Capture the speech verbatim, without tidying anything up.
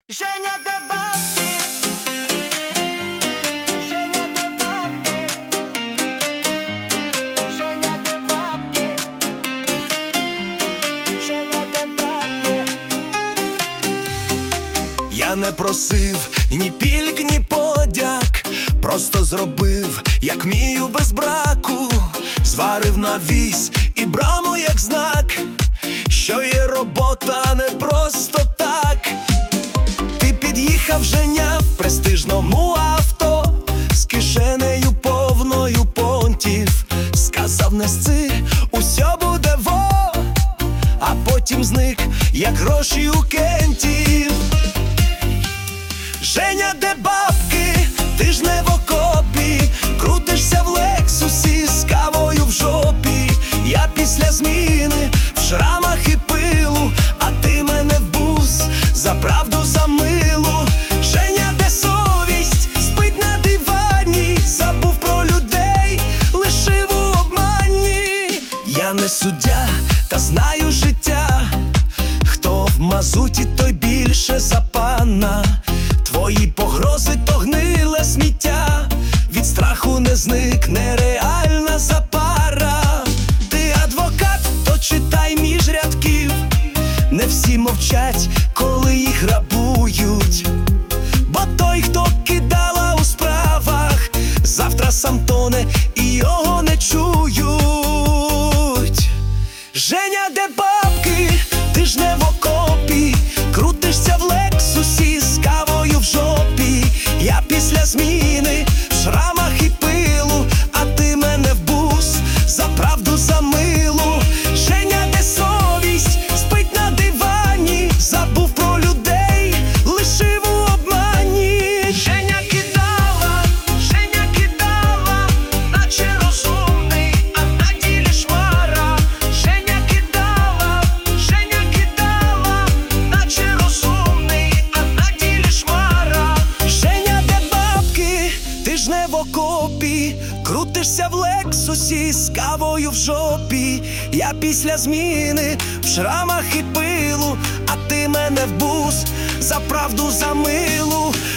Женя де бабки, Женя де бабки, Женя де бабки, Женя де бабки. Я не просив ні пільг, ні подяк, просто зробив, як мію без браку. Зварив на вісь і браму як знак, що є робота не просто так. Ти під'їхав, Женя, в престижному авто, з кишенею повною понтів. Сказав, нести, усьо буде во, а потім зник, як гроші у кентів. Женя, де бабки? Ти ж не в окопі, крутишся в лексусі з кавою в жопі. Я після зміни в шрамах і пилу, а ти мене в бус за правду, за милу. Женя, де совість? Спить на дивані, забув про людей, лишив у обмані. Я не суддя, та знаю життя, хто в мазуті, той більше за пана. Твої погрози то гниле сміття, від страху не зникне реальна запара. Ти адвокат, то читай між рядків, не всі мовчать, коли їх грабують. Бо той, хто кидала у справах, завтра сам тоне і його не чують. Женя, де бабки? Ти ж не в окопі, крутишся в лексусі з кавою в жопі. Я після зміни в шрамах і пилу, а ти мене в бус за правду, за милу. Женя, де совість? Спить на дивані, забув про людей, лишив у обмані. Женя кидала, Женя кидала, наче розумний, а на ділі шмара. Женя кидала, Женя кидала, наче розумний, а на ділі шмара. Женя, де бабки? Ти ж не в окопі, крутишся в лексусі з кавою в жопі. Я після зміни в шрамах і пилу, а ти мене в бус за правду, за милу.